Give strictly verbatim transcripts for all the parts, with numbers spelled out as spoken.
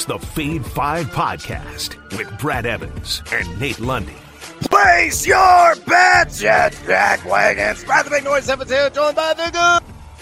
the Fade five podcast with Brad Evans and Nate Lundy. Place your bets, Jets, Jack Wagons. Brad the Big Noise Evans here, joined by the good.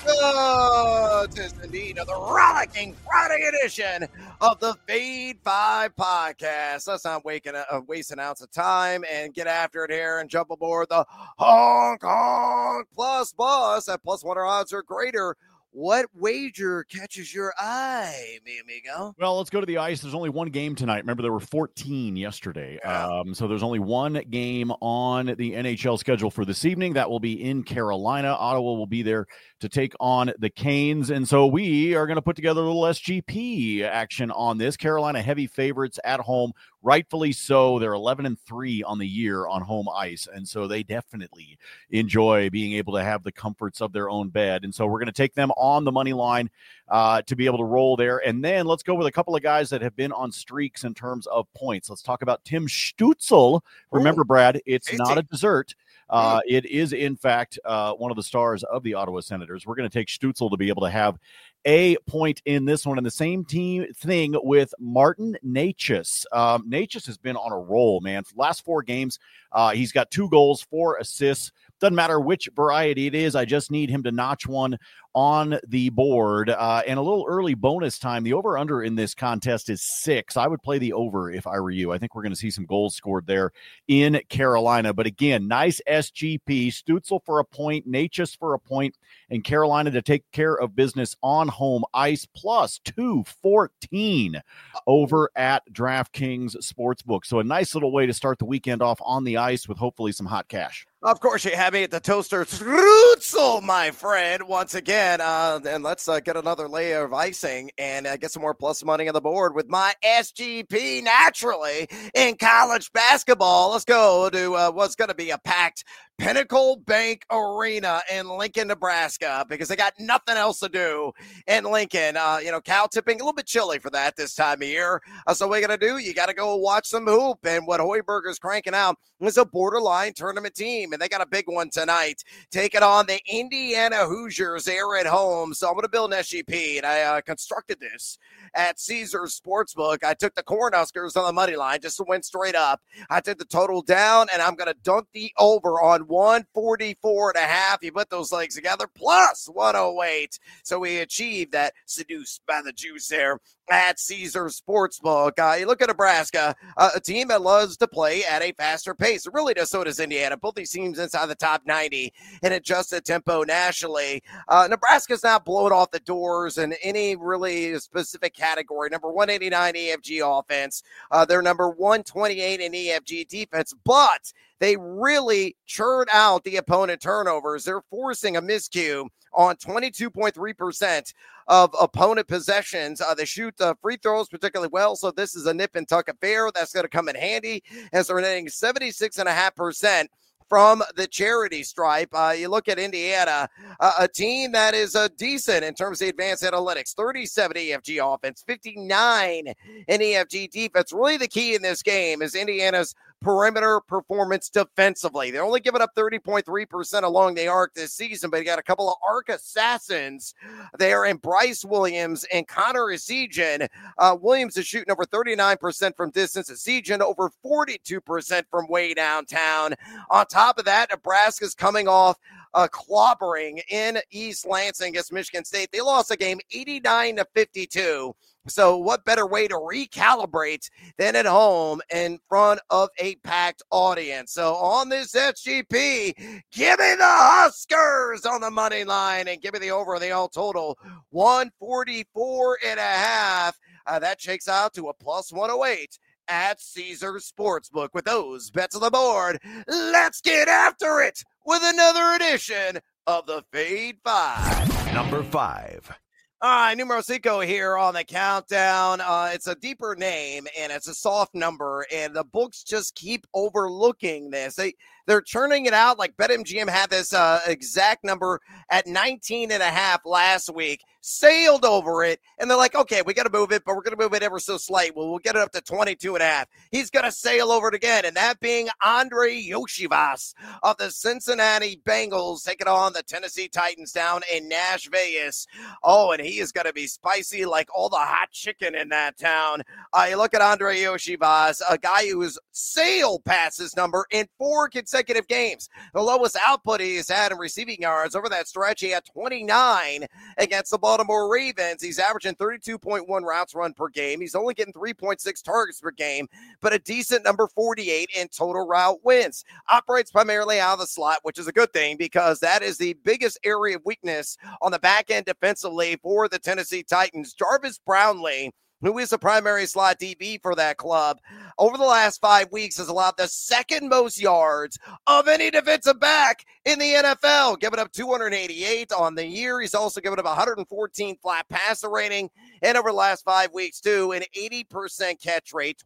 Oh, it is indeed the rollicking Friday edition of the Fade five podcast. Let's not waking, uh, waste an ounce of time and get after it here and jump aboard the Hong Kong Plus Bus. At plus one odds or greater. What wager catches your eye, mi amigo? Well, let's go to the ice. There's only one game tonight. Remember, there were fourteen yesterday. Yeah. Um, so there's only one game on the N H L schedule for this evening. That will be in Carolina. Ottawa will be there to take on the Canes. And so we are going to put together a little S G P action on this. Carolina heavy favorites at home. Rightfully so. They're eleven and three on the year on home ice. And so they definitely enjoy being able to have the comforts of their own bed. And so we're going to take them on the money line uh, to be able to roll there. And then let's go with a couple of guys that have been on streaks in terms of points. Let's talk about Tim Stützle. Remember, Ooh, Brad, it's easy. not a dessert. Uh, it is, in fact, uh, one of the stars of the Ottawa Senators. We're going to take Stützle to be able to have a point in this one. And the same team thing with Martin Necas. Um, Necas has been on a roll, man. For the last four games, uh, he's got two goals, four assists. Doesn't matter which variety it is. I just need him to notch one on the board. Uh, and a little early bonus time. The over-under in this contest is six. I would play the over if I were you. I think we're going to see some goals scored there in Carolina. But again, nice S G P. Stützle for a point, Necas for a point, and Carolina to take care of business on home ice, plus two fourteen over at DraftKings Sportsbook. So a nice little way to start the weekend off on the ice with hopefully some hot cash. Of course, you have me at the Toaster Strutzel, my friend, once again. Uh, and let's uh, get another layer of icing and uh, get some more plus money on the board with my S G P naturally in college basketball. Let's go to uh, what's going to be a packed Pinnacle Bank Arena in Lincoln, Nebraska, because they got nothing else to do in Lincoln. Uh, you know, cow tipping, a little bit chilly for that this time of year. Uh, so what you got to do? You got to go watch some hoop. And what Hoiberger's cranking out is a borderline tournament team. And they got a big one tonight. Taking on the Indiana Hoosiers there at home. So I'm going to build an S G P. And I uh, constructed this at Caesars Sportsbook. I took the Cornhuskers on the money line just to win straight up. I took the total down, and I'm going to dunk the over on one forty-four and a half. You put those legs together, plus one oh eight. So we achieved that seduced by the juice there at Caesars Sportsbook. Uh, you look at Nebraska, uh, a team that loves to play at a faster pace. It really does. So does Indiana. Both these teams inside the top ninety in adjusted tempo nationally. Uh, Nebraska's not blowing off the doors in any really specific category. Number one eighty-nine E F G offense. Uh, they're number one twenty-eight in E F G defense, but they really churn out the opponent turnovers. They're forcing a miscue on twenty-two point three percent of opponent possessions. Uh, they shoot uh, free throws particularly well, so this is a nip and tuck affair. That's going to come in handy as they're netting seventy-six point five percent from the charity stripe. Uh, you look at Indiana, uh, a team that is uh, decent in terms of the advanced analytics, thirty-seven E F G offense, fifty-nine in E F G defense. Really the key in this game is Indiana's perimeter performance defensively. They're only giving up thirty point three percent along the arc this season, but you got a couple of arc assassins there in Bryce Williams and Connor Essegian. Uh, Williams is shooting over thirty-nine percent from distance. Essegian over forty-two percent from way downtown. On top of that, Nebraska's coming off a clobbering in East Lansing against Michigan State. They lost a game eighty-nine to fifty-two. So what better way to recalibrate than at home in front of a packed audience? So on this S G P, give me the Huskers on the money line and give me the over the all total one forty-four and a half. Uh, that shakes out to a plus one oh eight at Caesars Sportsbook. With those bets on the board, let's get after it with another edition of the Fade Five. Number five. All right, numero cinco here on the countdown. Uh, it's a deeper name, and it's a soft number, and the books just keep overlooking this. They, they're churning it out like BetMGM had this uh, exact number at nineteen and a half last week. sailed over it, and they're like, okay, we got to move it, but we're going to move it ever so slight. Well, we'll get it up to twenty-two and a half. He's going to sail over it again, and that being Andre Yoshivas of the Cincinnati Bengals taking on the Tennessee Titans down in Nash Vegas. Oh, and he is going to be spicy like all the hot chicken in that town. Uh, you look at Andre Yoshivas, a guy who has sailed past his number in four consecutive games. The lowest output he has had in receiving yards over that stretch, he had twenty-nine against the Baltimore Ravens. He's averaging thirty-two point one routes run per game. He's only getting three point six targets per game, but a decent number forty-eight in total route wins. Operates primarily out of the slot, which is a good thing because that is the biggest area of weakness on the back end defensively for the Tennessee Titans. Jarvis Brownlee, who is a primary slot D B for that club, over the last five weeks has allowed the second most yards of any defensive back in the N F L, giving up two hundred eighty-eight on the year. He's also given up one hundred fourteen flat passer rating, and over the last five weeks, too, an eighty percent catch rate.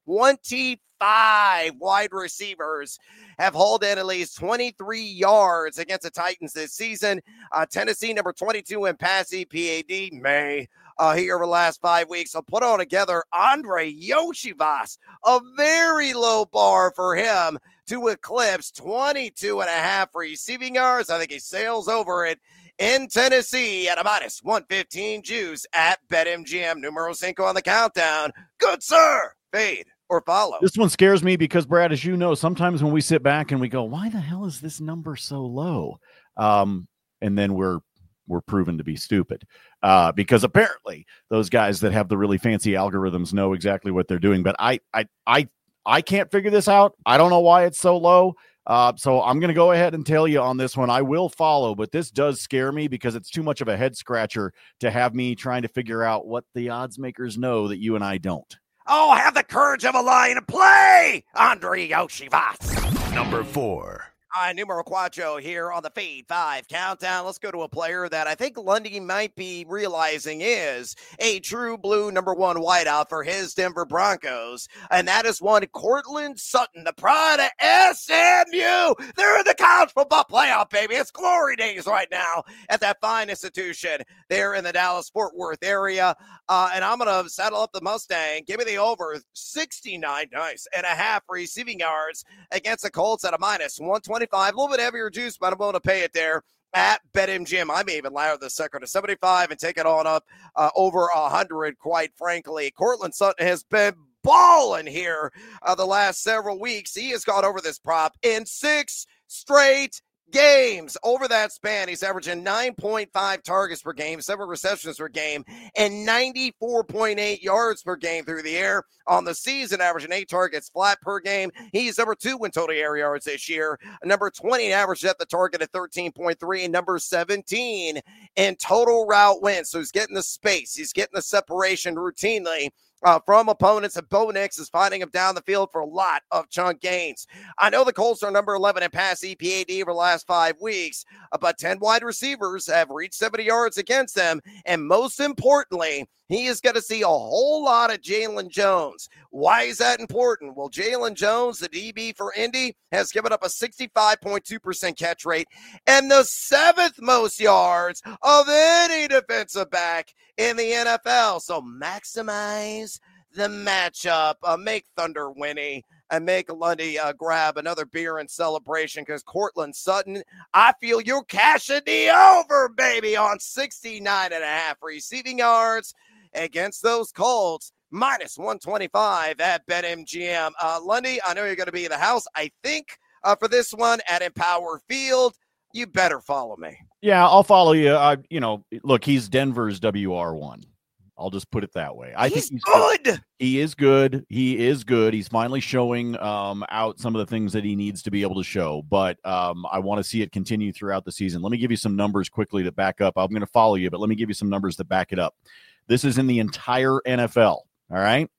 twenty-five wide receivers have hauled in at least twenty-three yards against the Titans this season. Uh, Tennessee, number twenty-two in pass E P A D, May. Uh, here over the last five weeks. So put all together Andre Yoshivas, a very low bar for him to eclipse twenty-two and a half receiving yards. I think he sails over it in Tennessee at a minus one fifteen juice at BetMGM. Numero cinco on the countdown. Good, sir. Fade or follow. This one scares me because, Brad, as you know, sometimes when we sit back and we go, why the hell is this number so low? Um, and then we're we're proven to be stupid uh, because apparently those guys that have the really fancy algorithms know exactly what they're doing. But I, I, I, I can't figure this out. I don't know why it's so low. Uh, so I'm going to go ahead and tell you on this one. I will follow, but this does scare me because it's too much of a head scratcher to have me trying to figure out what the odds makers know that you and I don't. Oh, have the courage of a lion and play, Andre Yoshivas. Number four. All right, numero cuatro here on the Fade five countdown. Let's go to a player that I think Lundy might be realizing is a true blue number one wideout for his Denver Broncos, and that is one Courtland Sutton, the pride of S M U. They're in the college football playoff, baby. It's glory days right now at that fine institution there in the Dallas-Fort Worth area, uh, and I'm going to saddle up the Mustang. Give me the over sixty-nine, nice, and a half receiving yards against the Colts at a minus one twenty. A little bit heavier juice, but I'm willing to pay it there at BetMGM. I may even lower the sucker to seventy-five and take it on up uh, over one hundred, quite frankly. Courtland Sutton has been balling here uh, the last several weeks. He has gone over this prop in six straight games. Over that span, he's averaging nine point five targets per game, seven receptions per game, and ninety-four point eight yards per game through the air. On the season, averaging eight targets flat per game. He's number two in total air yards this year. Number twenty average at the target at thirteen point three, and number seventeen in total route wins. So he's getting the space. He's getting the separation routinely Uh, from opponents, and Bo Nix is finding him down the field for a lot of chunk gains. I know the Colts are number eleven in pass E P A D over the last five weeks, uh, but ten wide receivers have reached seventy yards against them, and most importantly, he is going to see a whole lot of Jalen Jones. Why is that important? Well, Jalen Jones, the D B for Indy, has given up a sixty-five point two percent catch rate and the seventh most yards of any defensive back in the N F L. So maximize the matchup. Uh, make Thunder Winnie and make Lundy uh, grab another beer in celebration because Courtland Sutton, I feel you're cashing the over, baby, on sixty-nine and a half receiving yards against those Colts. Minus one twenty-five at BetMGM. Uh, Lundy, I know you're going to be in the house, I think, uh, for this one at Empower Field. You better follow me. Yeah, I'll follow you. I, you know, look, he's Denver's W R one. I'll just put it that way. I he's think he's good. good. He is good. He is good. He's finally showing um, out some of the things that he needs to be able to show. But um, I want to see it continue throughout the season. Let me give you some numbers quickly to back up. I'm going to follow you, but let me give you some numbers that back it up. This is in the entire N F L. All right.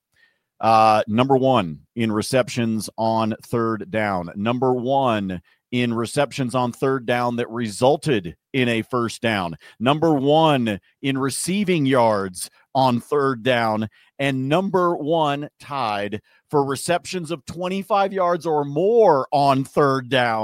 Uh, number one in receptions on third down. Number one in receptions on third down that resulted in a first down. Number one in receiving yards on third down. And number one tied for receptions of twenty-five yards or more on third down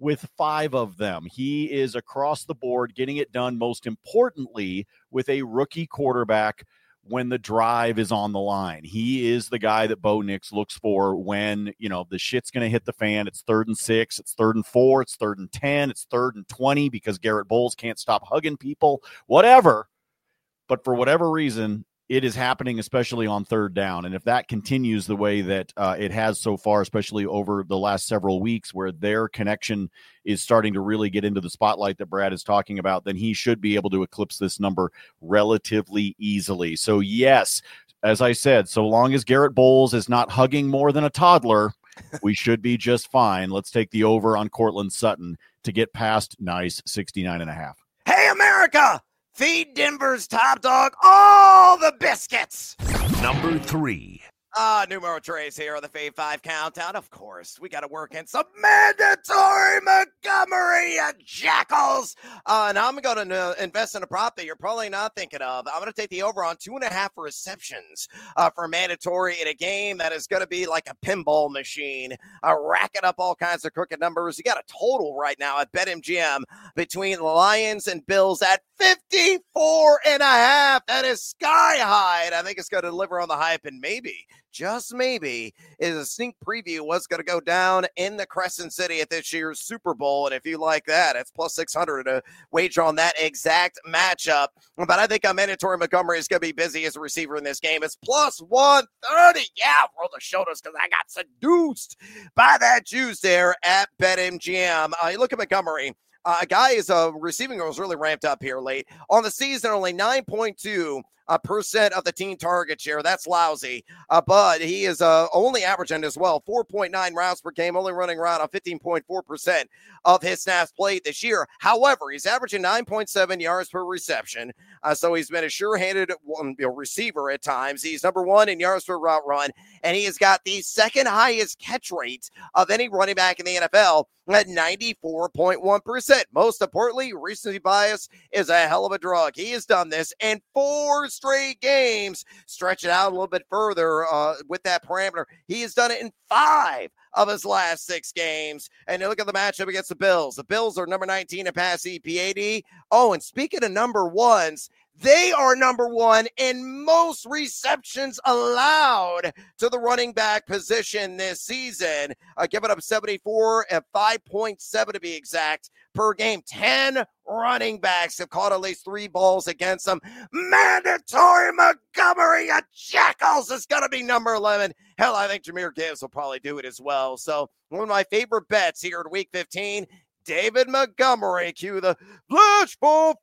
with five of them. He is across the board getting it done, most importantly, with a rookie quarterback when the drive is on the line. He is the guy that Bo Nix looks for when, you know, the shit's going to hit the fan. It's third and six, it's third and four, it's third and ten, it's third and twenty because Garrett Bowles can't stop hugging people, whatever. But for whatever reason, it is happening, especially on third down. And if that continues the way that uh, it has so far, especially over the last several weeks where their connection is starting to really get into the spotlight that Brad is talking about, then he should be able to eclipse this number relatively easily. So, yes, as I said, so long as Garrett Bowles is not hugging more than a toddler, we should be just fine. Let's take the over on Cortland Sutton to get past nice sixty-nine and a half. Hey, America! Feed Denver's top dog all the biscuits. Number three. Ah, uh, numero tres here on the Fave five Countdown. Of course, we got to work in some mandatory Montgomery, you jackals. Uh, and I'm going to uh, invest in a prop that you're probably not thinking of. I'm going to take the over on two and a half receptions uh, for mandatory in a game that is going to be like a pinball machine, uh, racking up all kinds of crooked numbers. You got a total right now at BetMGM between the Lions and Bills at fifty-four and a half. That is sky high. And I think it's going to deliver on the hype, and maybe, just maybe, is a sneak preview what's going to go down in the Crescent City at this year's Super Bowl. And if you like that, it's plus six hundred to wager on that exact matchup. But I think a mandatory Montgomery is going to be busy as a receiver in this game. It's plus one thirty. Yeah, roll the shoulders because I got seduced by that juice there at BetMGM. Uh, you look at Montgomery. Uh, a guy is uh, receiving was really ramped up here late on the season. Only nine point two uh, percent of the team target share. That's lousy. Uh, but he is uh, only averaging as well four point nine routes per game, only running around on fifteen point four percent of his snaps played this year. However, he's averaging nine point seven yards per reception. Uh, so he's been a sure-handed you know, receiver at times. He's number one in yards per route run, and he has got the second highest catch rate of any running back in the N F L at ninety-four point one percent. Most importantly, recency bias is a hell of a drug. He has done this in four straight games. Stretch it out a little bit further uh, with that parameter. He has done it in five of his last six games. And you look at the matchup against the Bills. The Bills are number nineteen in pass E P A D. Oh, and speaking of number ones, they are number one in most receptions allowed to the running back position this season, uh, giving up seventy-four at five point seven to be exact per game. ten running backs have caught at least three balls against them. Mandatory Montgomery, you jackals, is going to be number eleven. Hell, I think Jahmyr Gibbs will probably do it as well. So one of my favorite bets here in week fifteen, David Montgomery. Cue the Flashball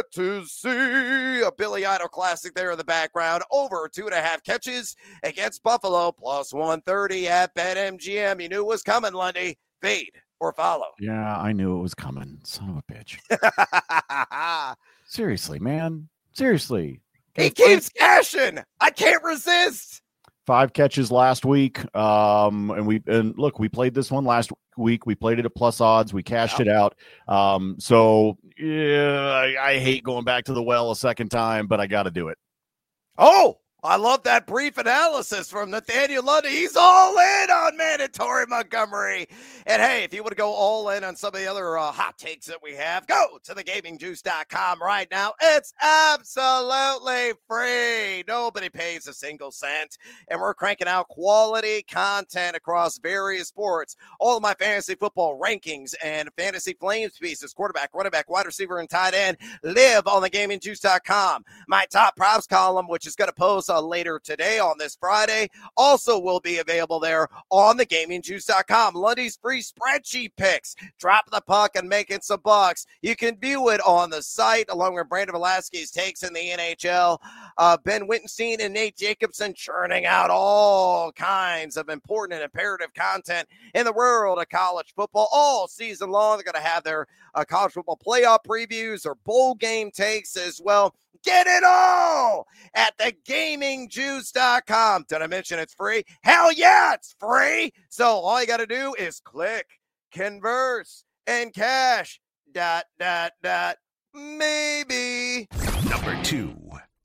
Fantasy, a Billy Idol classic there in the background. Over two and a half catches against Buffalo, plus one thirty at BetMGM. You knew it was coming, Lundy. Fade or follow. Yeah, I knew it was coming. Son of a bitch. Seriously, man. Seriously. He keeps cashing. I can't resist. Five catches last week. Um, and we and look, we played this one last week. We played it at plus odds. We cashed yep. it out. Um, so yeah, I, I hate going back to the well a second time, but I got to do it. Oh, I love that brief analysis from Nathaniel Lundy. He's all in on mandatory Montgomery. And hey, if you want to go all in on some of the other uh, hot takes that we have, go to the gaming juice dot com right now. It's absolutely free. Nobody pays a single cent. And we're cranking out quality content across various sports. All of my fantasy football rankings and fantasy flames pieces, quarterback, running back, wide receiver, and tight end, live on the gaming juice dot com. My top props column, which is going to post Uh, later today on this Friday, also will be available there on the gaming juice dot com. Lundy's free spreadsheet picks. Drop the puck and making some bucks. You can view it on the site along with Brandon Velasquez's takes in the N H L. Uh, Ben Wittenstein and Nate Jacobson churning out all kinds of important and imperative content in the world of college football all season long. They're going to have their uh, college football playoff previews or bowl game takes as well. Get it all at the gaming juice dot com. Did I mention it's free? Hell yeah, it's free. So all you got to do is click, converse, and cash. Dot, dot, dot. Maybe. Number two.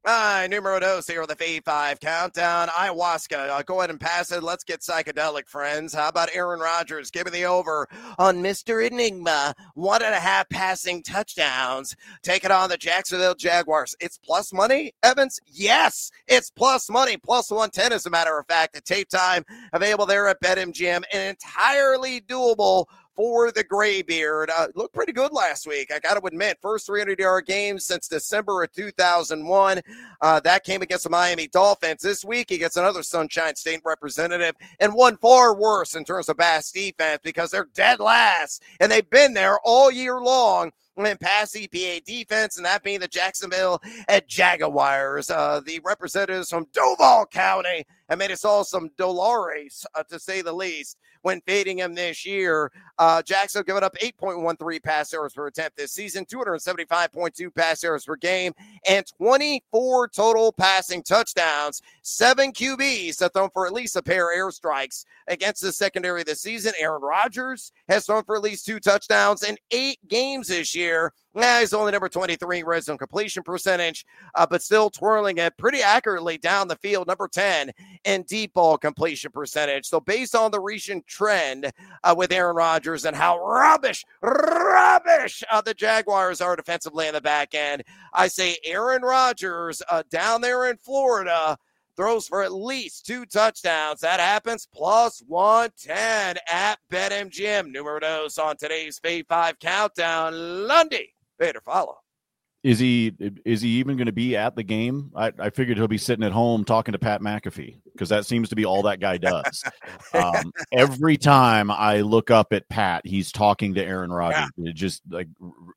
Hi, numero dos here with the Fade five Countdown. Ayahuasca, uh, go ahead and pass it. Let's get psychedelic, friends. How about Aaron Rodgers? Give me the over on Mister Enigma. One and a half passing touchdowns. Take it on the Jacksonville Jaguars. It's plus money, Evans? Yes, it's plus money. Plus one ten, as a matter of fact. At tape time, available there at BetMGM. And entirely doable for the Graybeard. Uh, looked pretty good last week, I got to admit. First three hundred-yard game since December of two thousand one. Uh, that came against the Miami Dolphins. This week, he gets another Sunshine State representative and one far worse in terms of Bass defense because they're dead last, and they've been there all year long. And pass E P A defense, and that being the Jacksonville at Jaguars. Uh, the representatives from Duval County have made us all some Dolores, uh, to say the least, when fading him this year. Uh, Jacksonville giving up eight point one three pass yards per attempt this season, two seventy-five point two pass yards per game, and twenty-four total passing touchdowns. Seven Q Bs have thrown for at least a pair of airstrikes against the secondary this season. Aaron Rodgers has thrown for at least two touchdowns in eight games this year. Now he's only number twenty-three red zone completion percentage, uh, but still twirling it pretty accurately down the field. Number ten in deep ball completion percentage. So based on the recent trend uh, with Aaron Rodgers and how rubbish, rubbish uh, the Jaguars are defensively in the back end, I say Aaron Rodgers uh, down there in Florida throws for at least two touchdowns. That happens plus one ten at BetMGM. Numero dos on today's Fade five Countdown. Lundy, better follow. Is he is he even going to be at the game? I, I figured he'll be sitting at home talking to Pat McAfee because that seems to be all that guy does. um, every time I look up at Pat, he's talking to Aaron Rodgers. Yeah. It just like,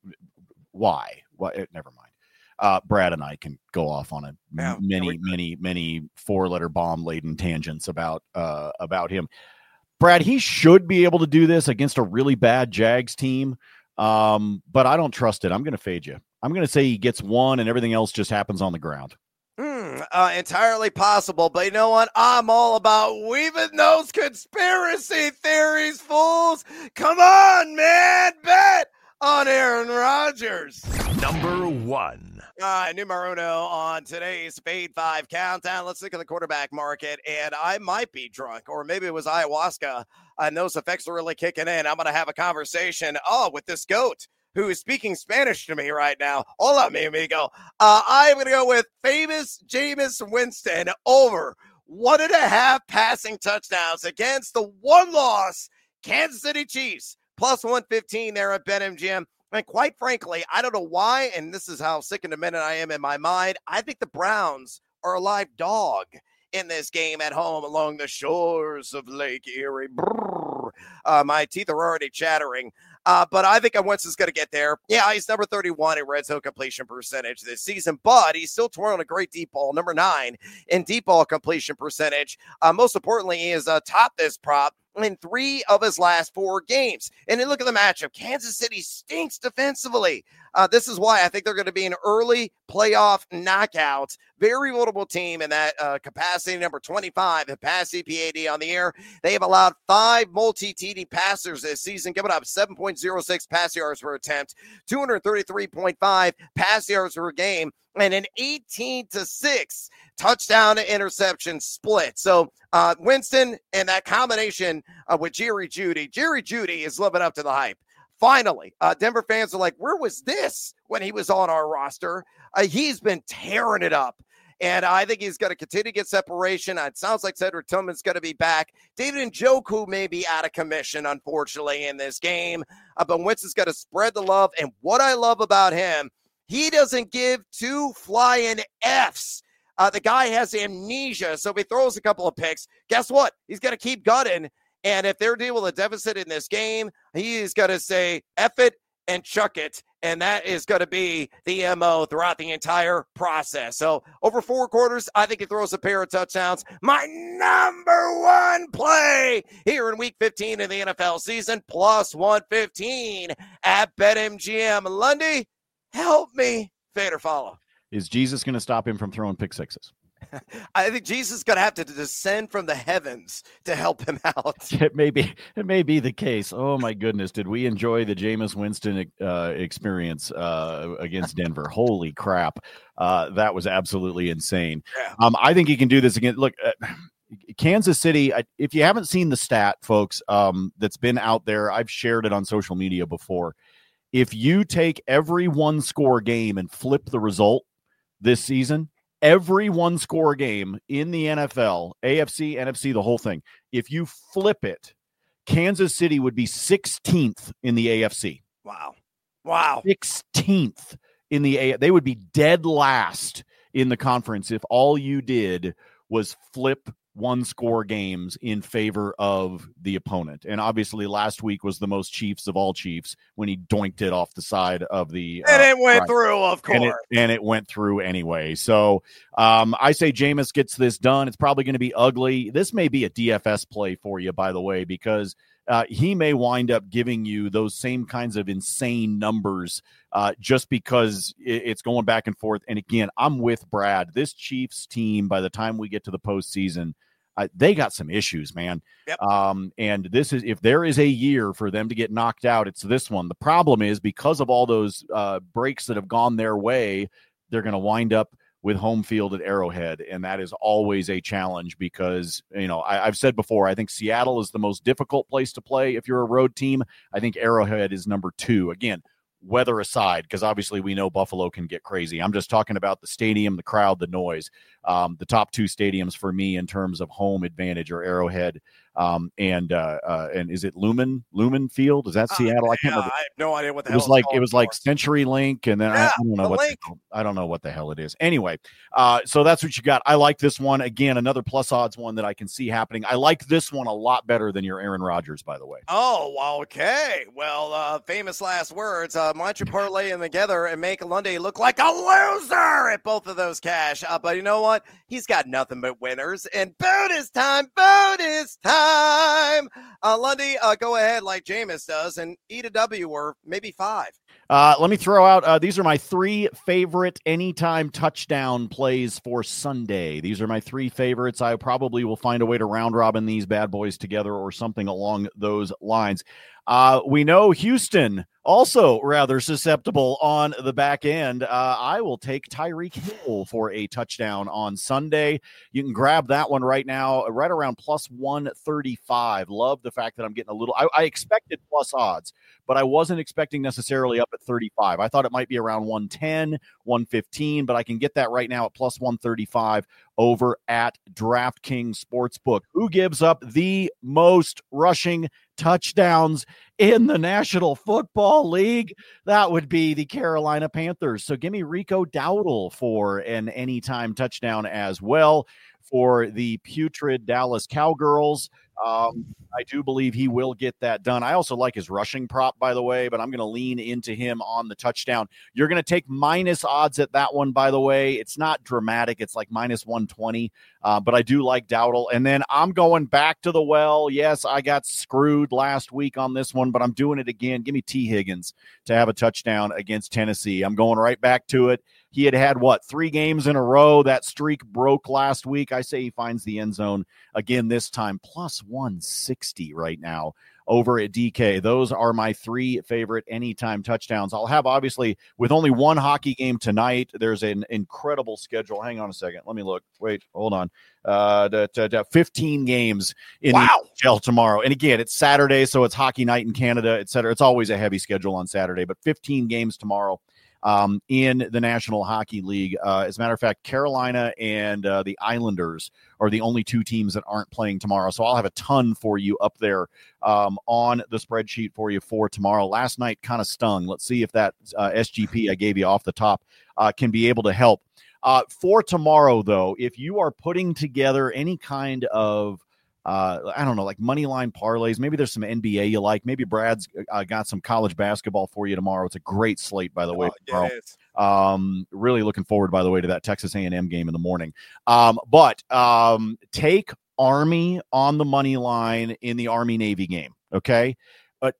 why? Why? Never mind. Uh, Brad and I can go off on a yeah, many, many, many four-letter bomb-laden tangents about uh, about him. Brad, he should be able to do this against a really bad Jags team, um, but I don't trust it. I'm going to fade you. I'm going to say he gets one, and everything else just happens on the ground. Hmm, uh, entirely possible, but you know what? I'm all about weaving those conspiracy theories, fools. Come on, man, bet on Aaron Rodgers. Number one. All right, numero uno on today's Fade five Countdown. Let's look at the quarterback market, and I might be drunk, or maybe it was ayahuasca, and those effects are really kicking in. I'm going to have a conversation, oh, with this goat who is speaking Spanish to me right now. Hola, mi amigo. Uh, I'm going to go with famous Jameis Winston over one and a half passing touchdowns against the one-loss Kansas City Chiefs, plus one fifteen there at BetMGM. And quite frankly, I don't know why, and this is how sick in a minute I am in my mind. I think the Browns are a live dog in this game at home along the shores of Lake Erie. Uh, my teeth are already chattering. Uh, but I think Wentz is going to get there. Yeah, he's number thirty-one in red zone completion percentage this season, but he's still twirling a great deep ball, number nine in deep ball completion percentage. Uh, most importantly, he has uh, topped this prop in three of his last four games. And then look at the matchup. Kansas City stinks defensively. Uh, this is why I think they're going to be an early playoff knockout. Very vulnerable team in that uh, capacity. Number twenty-five in pass E P A D on the air. They have allowed five multi-T D passers this season, giving up seven point oh six pass yards per attempt, two thirty-three point five pass yards per game, and an eighteen to six touchdown to interception split. So uh, Winston and that combination uh, with Jerry Jeudy. Jerry Jeudy is living up to the hype. Finally, uh, Denver fans are like, where was this when he was on our roster? Uh, he's been tearing it up. And I think he's going to continue to get separation. It sounds like Cedric Tillman's going to be back. David Njoku may be out of commission, unfortunately, in this game. Uh, but Wentz is going to spread the love. And what I love about him, he doesn't give two flying Fs. Uh, the guy has amnesia. So if he throws a couple of picks, guess what? He's going to keep gutting. And if they're dealing with a deficit in this game, he is going to say, F it and chuck it. And that is going to be the M O throughout the entire process. So over four quarters, I think he throws a pair of touchdowns. My number one play here in week fifteen of the N F L season, plus one fifteen at BetMGM. Lundy, help me. Fade or follow. Is Jesus going to stop him from throwing pick sixes? I think Jesus is going to have to descend from the heavens to help him out. It may be, it may be the case. Oh my goodness. Did we enjoy the Jameis Winston uh, experience uh, against Denver? Holy crap. Uh, that was absolutely insane. Yeah. Um, I think he can do this again. Look, uh, Kansas City, if you haven't seen the stat, folks, um, that's been out there, I've shared it on social media before. If you take every one score game and flip the result this season, every one score game in the N F L, A F C, N F C, the whole thing, if you flip it, Kansas City would be sixteenth in the A F C. Wow. Wow. sixteenth in the A F C. They would be dead last in the conference if all you did was flip one score games in favor of the opponent. And obviously last week was the most Chiefs of all Chiefs when he doinked it off the side of the and uh, it went right. through, of course. And it, and it went through anyway. So um, I say Jameis gets this done. It's probably going to be ugly. This may be a D F S play for you, by the way, because uh, he may wind up giving you those same kinds of insane numbers uh, just because it, it's going back and forth. And again, I'm with Brad. This Chiefs team, by the time we get to the postseason, Uh, they got some issues, man. Yep. Um, and this is, if there is a year for them to get knocked out, it's this one. The problem is because of all those uh, breaks that have gone their way, they're going to wind up with home field at Arrowhead. And that is always a challenge because, you know, I, I've said before, I think Seattle is the most difficult place to play if you're a road team. I think Arrowhead is number two. Again, weather aside, because obviously we know Buffalo can get crazy. I'm just talking about the stadium, the crowd, the noise. Um, the top two stadiums for me in terms of home advantage are Arrowhead um, and uh, uh, and is it Lumen Lumen Field? Is that Seattle? Uh, I can't yeah, remember. I have no idea what the It hell was like it's it was like for. CenturyLink, and then Yeah, I, I don't know the what link. the, I don't know what the hell it is. Anyway, uh, so that's what you got. I like this one again. Another plus odds one that I can see happening. I like this one a lot better than your Aaron Rodgers, by the way. Oh, well, okay. Well, uh, famous last words. Uh, why don't you parlay them together and make Lundy look like a loser at both of those cash? Uh, but you know what? He's got nothing but winners. And bonus time, bonus time. Uh, Lundy, uh, go ahead like Jameis does and eat a W or maybe five. Uh, let me throw out, uh, these are my three favorite anytime touchdown plays for Sunday. These are my three favorites. I probably will find a way to round robin these bad boys together or something along those lines. Uh, we know Houston also rather susceptible on the back end. Uh, I will take Tyreek Hill for a touchdown on Sunday. You can grab that one right now, right around plus one thirty-five. Love the fact that I'm getting a little, I, I expected plus odds, but I wasn't expecting necessarily up at thirty-five. I thought it might be around one ten, one fifteen, but I can get that right now at plus one thirty-five over at DraftKings Sportsbook. Who gives up the most rushing touchdowns in the National Football League? That would be the Carolina Panthers. So give me Rico Dowdle for an anytime touchdown as well for the putrid Dallas Cowgirls. Um, I do believe he will get that done. I also like his rushing prop, by the way, but I'm going to lean into him on the touchdown. You're going to take minus odds at that one, by the way. It's not dramatic. It's like minus one twenty, uh, but I do like Dowdle. And then I'm going back to the well. Yes, I got screwed last week on this one, but I'm doing it again. Give me T. Higgins to have a touchdown against Tennessee. I'm going right back to it. He had had, what, three games in a row. That streak broke last week. I say he finds the end zone again this time, plus one sixty right now over at D K. Those are my three favorite anytime touchdowns. I'll have, obviously, with only one hockey game tonight, there's an incredible schedule. Hang on a second. Let me look. Wait, hold on. Uh, da, da, da, fifteen games in Wow. the N H L tomorrow. And again, it's Saturday, so it's hockey night in Canada, et cetera. It's always a heavy schedule on Saturday, but fifteen games tomorrow. Um, in the National Hockey League. Uh, as a matter of fact, Carolina and uh, the Islanders are the only two teams that aren't playing tomorrow. So I'll have a ton for you up there um, on the spreadsheet for you for tomorrow. Last night kind of stung. Let's see if that uh, S G P I gave you off the top uh, can be able to help. Uh, for tomorrow, though, if you are putting together any kind of Uh, I don't know, like money line parlays. Maybe there's some N B A you like. Maybe Brad's uh, got some college basketball for you tomorrow. It's a great slate, by the way. Oh, it is. Um, really looking forward, by the way, to that Texas A and M game in the morning. Um, but um, take Army on the money line in the Army-Navy game, okay? But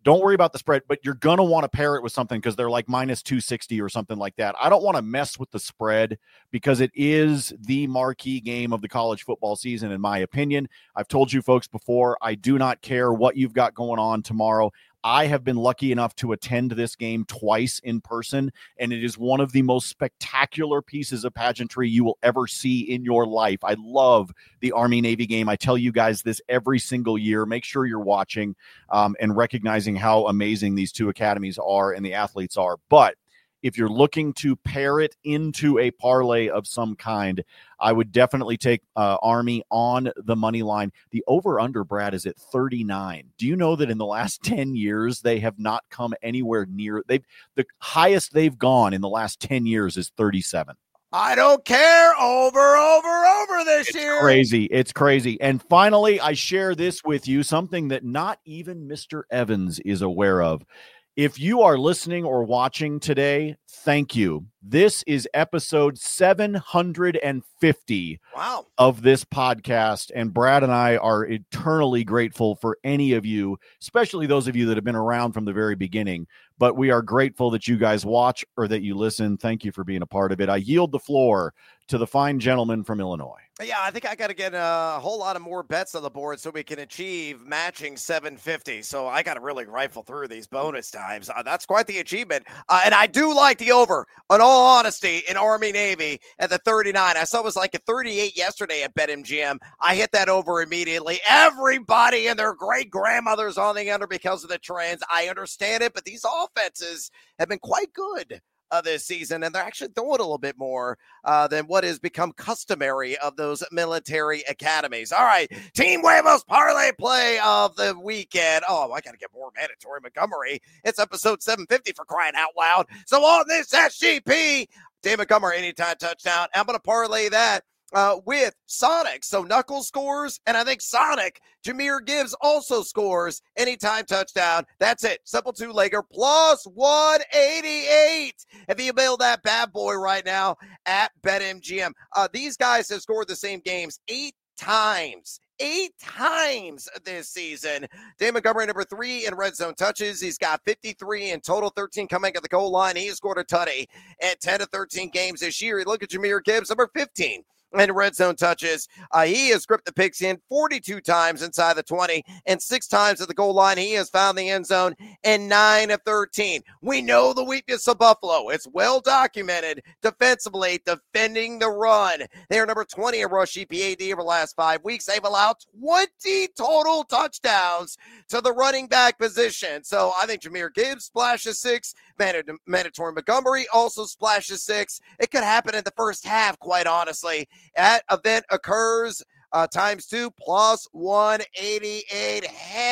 Don't worry about the spread, but you're going to want to pair it with something because they're like minus two sixty or something like that. I don't want to mess with the spread because it is the marquee game of the college football season, in my opinion. I've told you folks before, I do not care what you've got going on tomorrow. I have been lucky enough to attend this game twice in person, and it is one of the most spectacular pieces of pageantry you will ever see in your life. I love the Army-Navy game. I tell you guys this every single year. Make sure you're watching um, and recognizing how amazing these two academies are and the athletes are. But if you're looking to pair it into a parlay of some kind, I would definitely take uh, Army on the money line. The over-under, Brad, is at thirty-nine. Do you know that in the last ten years, they have not come anywhere near? They've the highest they've gone in the last ten years is thirty-seven. I don't care. Over, over, over this it's year. Crazy. It's crazy. And finally, I share this with you, something that not even Mister Evans is aware of. If you are listening or watching today, thank you. This is episode seven hundred fifty wow. of this podcast, and Brad and I are eternally grateful for any of you, especially those of you that have been around from the very beginning. But we are grateful that you guys watch or that you listen. Thank you for being a part of it. I yield the floor to the fine gentleman from Illinois. Yeah, I think I got to get a whole lot of more bets on the board so we can achieve matching seven fifty. So I got to really rifle through these bonus times. Uh, that's quite the achievement. Uh, and I do like the over, in all honesty, in Army-Navy at the thirty-nine. I saw it was like a thirty-eight yesterday at BetMGM. I hit that over immediately. Everybody and their great-grandmothers on the under because of the trends. I understand it, but these offenses have been quite good Uh, this season, and they're actually throwing a little bit more uh, than what has become customary of those military academies. All right, Team Huevos parlay play of the weekend. Oh, I got to get more mandatory Montgomery. It's episode seven fifty for crying out loud. So on this S G P, Dave Montgomery anytime touchdown. I'm going to parlay that Uh, with Sonic. So Knuckles scores, and I think Sonic, Jahmyr Gibbs also scores anytime touchdown. That's it. Simple two-legger plus one eighty-eight. If you build that bad boy right now at BetMGM. Uh, these guys have scored the same games eight times. Eight times this season. Dave Montgomery, number three in red zone touches. He's got fifty-three in total, thirteen coming at the goal line. He has scored a tutty at ten to thirteen games this year. Look at Jahmyr Gibbs, number fifteen. And red zone touches. Uh, he has gripped the picks in forty-two times inside the twenty and six times at the goal line. He has found the end zone in nine of thirteen. We know the weakness of Buffalo. It's well documented defensively, defending the run. They are number twenty in rush E P A D over the last five weeks. They've allowed twenty total touchdowns to the running back position. So I think Jahmyr Gibbs splashes six. Mandatory Montgomery also splashes six. It could happen in the first half, quite honestly. That event occurs uh, times two plus one eighty-eight.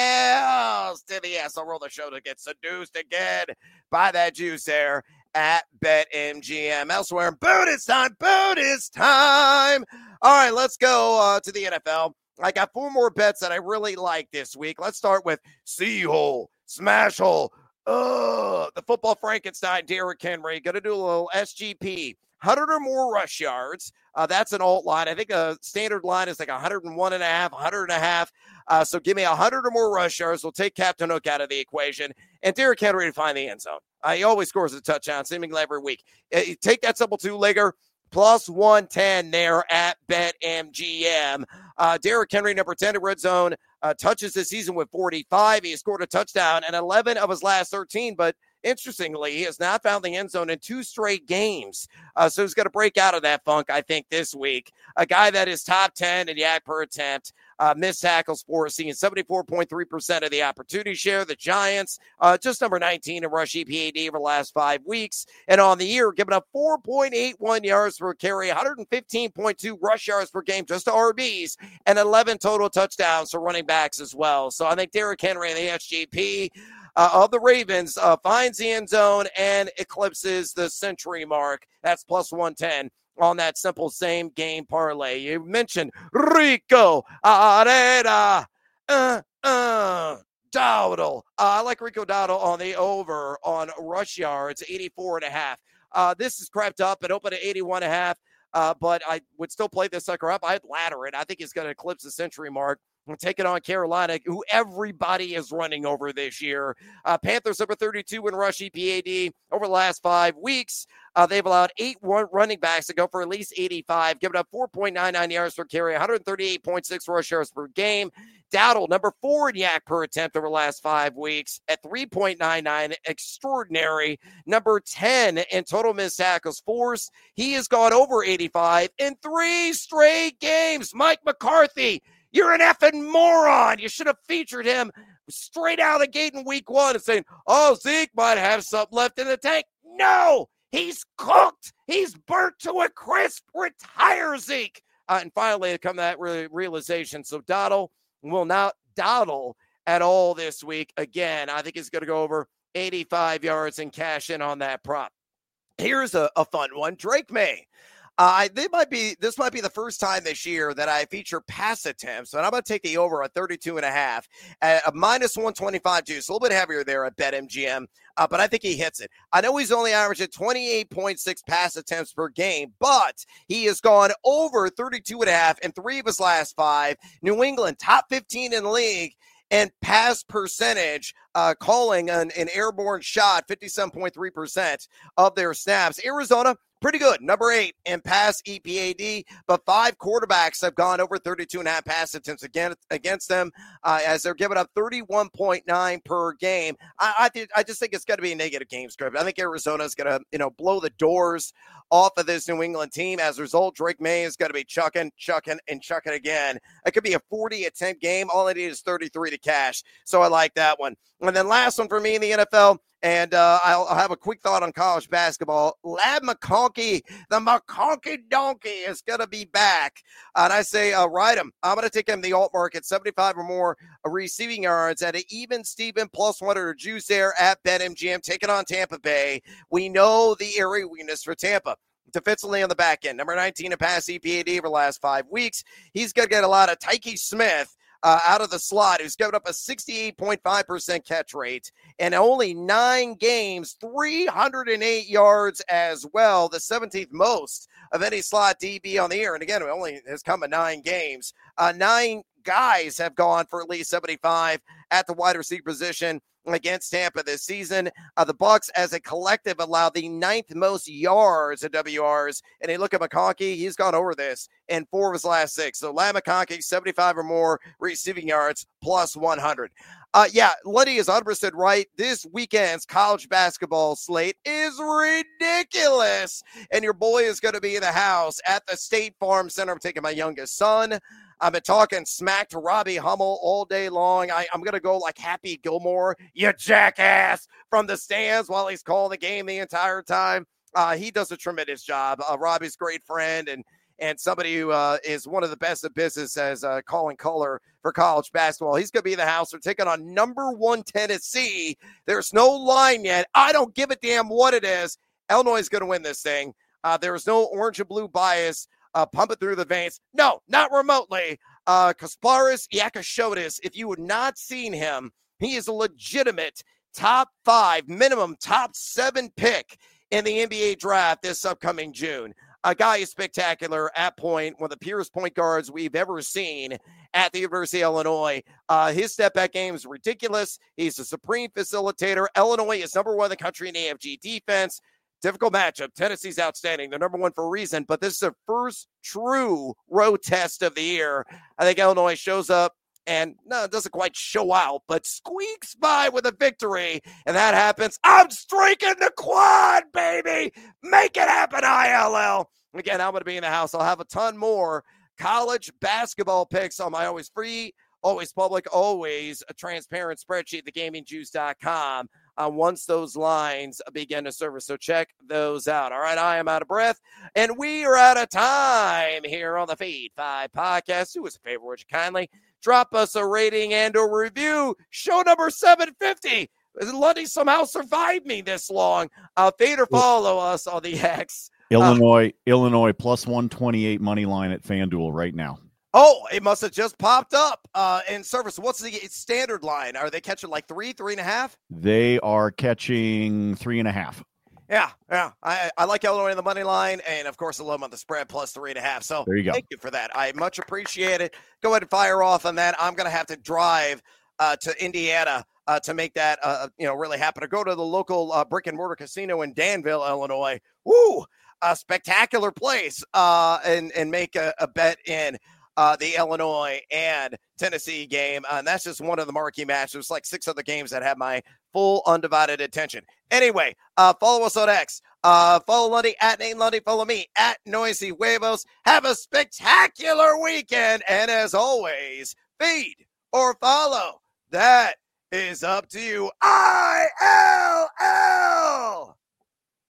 Hells to the yes. I'll roll the show to get seduced again by that juice there at BetMGM. Elsewhere in bonus time, bonus time. All right, let's go uh, to the N F L. I got four more bets that I really like this week. Let's start with C-hole, smash hole. Oh, the football Frankenstein, Derrick Henry. Going to do a little S G P. one hundred or more rush yards. Uh, that's an alt line. I think a standard line is like one hundred one and a half, one hundred and a half. Uh, so give me one hundred or more rush yards. We'll take Captain Hook out of the equation. And Derrick Henry to find the end zone. Uh, he always scores a touchdown, seemingly every week. Uh, you take that simple two-legger, plus one ten there at BetMGM. Uh, Derrick Henry, number ten in red zone, uh, touches this season with forty-five. He has scored a touchdown in eleven of his last thirteen, but interestingly, he has not found the end zone in two straight games. Uh, so he's going to break out of that funk, I think, this week. A guy that is top ten in yak per attempt. Uh, missed tackles for, seeing seventy-four point three percent of the opportunity share. The Giants, uh, just number nineteen in rush E P A D over the last five weeks. And on the year, giving up four point eight one yards per carry, one hundred fifteen point two rush yards per game just to R Bs, and eleven total touchdowns for running backs as well. So I think Derrick Henry and the S G P uh, of the Ravens uh, finds the end zone and eclipses the century mark. That's plus one ten. On that simple same game parlay. You mentioned Rico Areda. Uh, uh, Dowdle. Uh, I like Rico Dowdle on the over on rush yards, eighty-four and a half. Uh, this is crept up and open at eighty-one and a half. Uh, but I would still play this sucker up. I'd ladder it. I think he's going to eclipse the century mark We're taking on Carolina, who everybody is running over this year. Uh, Panthers number thirty-two in rush E P A D over the last five weeks. Uh, they've allowed eight one running backs to go for at least eighty-five, giving up four point nine nine yards per carry, one thirty-eight point six rush yards per game. Dowdle, number four in yak per attempt over the last five weeks at three point nine nine, extraordinary. Number ten in total missed tackles forced. He has gone over eighty-five in three straight games. Mike McCarthy, you're an effing moron. You should have featured him straight out of the gate in week one and saying, oh, Zeke might have something left in the tank. No, he's cooked. He's burnt to a crisp. Retire Zeke. Uh, and finally, come to that re- realization. So Dowdle will not dawdle at all this week. Again, I think he's going to go over eighty-five yards and cash in on that prop. Here's a, a fun one. Drake May. Uh, they might be, this might be the first time this year that I feature pass attempts, and I'm going to take the over at thirty-two and a half at a minus one twenty-five juice, a little bit heavier there at BetMGM, uh, but I think he hits it. I know he's only averaging twenty-eight point six pass attempts per game, but he has gone over thirty-two and a half in three of his last five. New England, top fifteen in the league. And pass percentage, uh, calling an, an airborne shot, fifty-seven point three percent of their snaps. Arizona, pretty good, number eight in pass E P A D, but five quarterbacks have gone over thirty-two and a half pass attempts against, against them uh, as they're giving up thirty-one point nine per game. I I, th- I just think it's going to be a negative game script. I think Arizona is going to, you know, blow the doors off of this New England team. As a result, Drake May is going to be chucking, chucking, and chucking again. It could be a forty attempt game. All I need is thirty-three to cash. So I like that one. And then last one for me in the N F L, and uh, I'll, I'll have a quick thought on college basketball. Ladd McConkey, the McConkey donkey, is going to be back. And I say, uh, ride him. I'm going to take him the alt market, seventy-five or more receiving yards at an even Steven plus one hundred juice there at BetMGM, taking on Tampa Bay. We know the area weakness for Tampa. Defensively on the back end, number nineteen in pass E P A D over the last five weeks. He's going to get a lot of Tyke Smith uh, out of the slot, who's given up a sixty-eight point five percent catch rate and only nine games, three hundred eight yards as well, the seventeenth most of any slot D B on the year. And again, it only has come in nine games. Uh, nine guys have gone for at least seventy-five at the wide receiver position against Tampa this season. Uh, the Bucs, as a collective, allowed the ninth most yards at W Rs. And you look at McConkey, he's gone over this in four of his last six. So Ladd McConkey, seventy-five or more receiving yards, plus one hundred. Uh, yeah, Letty is one hundred percent right. This weekend's college basketball slate is ridiculous. And your boy is going to be in the house at the State Farm Center. I'm taking my youngest son. I've been talking smack to Robbie Hummel all day long. I, I'm going to go like Happy Gilmore, you jackass, from the stands while he's calling the game the entire time. Uh, he does a tremendous job. Uh, Robbie's a great friend and and somebody who uh, is one of the best in business as uh, calling color for college basketball. He's going to be in the house. We're taking on number one Tennessee. There's no line yet. I don't give a damn what it is. Illinois is going to win this thing. Uh, there is no orange and blue bias. Uh, pump it through the veins. No, not remotely. Uh, Kasparis Yakashotis, if you had not seen him, he is a legitimate top five, minimum top seven pick in the N B A draft this upcoming June. A guy is spectacular at point, one of the purest point guards we've ever seen at the University of Illinois. Uh, his step-back game is ridiculous. He's a supreme facilitator. Illinois is number one in the country in A F G defense. Difficult matchup. Tennessee's outstanding. They're number one for a reason, but this is their first true road test of the year. I think Illinois shows up and no, it doesn't quite show out, but squeaks by with a victory, and that happens. I'm streaking the quad, baby. Make it happen, I L L. Again, I'm going to be in the house. I'll have a ton more college basketball picks on my always free, always public, always a transparent spreadsheet, the gaming juice dot com. Uh, once those lines begin to service. So check those out. All right, I am out of breath, and we are out of time here on the Feed five Podcast. Do us a favor, would you kindly drop us a rating and a review. Show number seven fifty. Lundy somehow survived me this long. Uh, fade or follow us on the X. Illinois, uh, Illinois plus one twenty-eight money line at FanDuel right now. Oh, it must have just popped up uh, in service. What's the standard line? Are they catching like three, three and a half? They are catching three and a half. Yeah, yeah. I, I like Illinois in the money line, and of course, I love them on the spread plus three and a half. So there you go. Thank you for that. I much appreciate it. Go ahead and fire off on that. I'm going to have to drive uh, to Indiana uh, to make that uh, you know really happen. To go to the local uh, brick and mortar casino in Danville, Illinois. Woo, a spectacular place, uh, and and make a, a bet in. Uh, the Illinois and Tennessee game. Uh, and that's just one of the marquee matches. There's like six other games that have my full undivided attention. Anyway, uh, follow us on X. Uh, follow Lundy at Nate Lundy. Follow me at Noisy Huevos. Have a spectacular weekend. And as always, feed or follow. That is up to you. I L L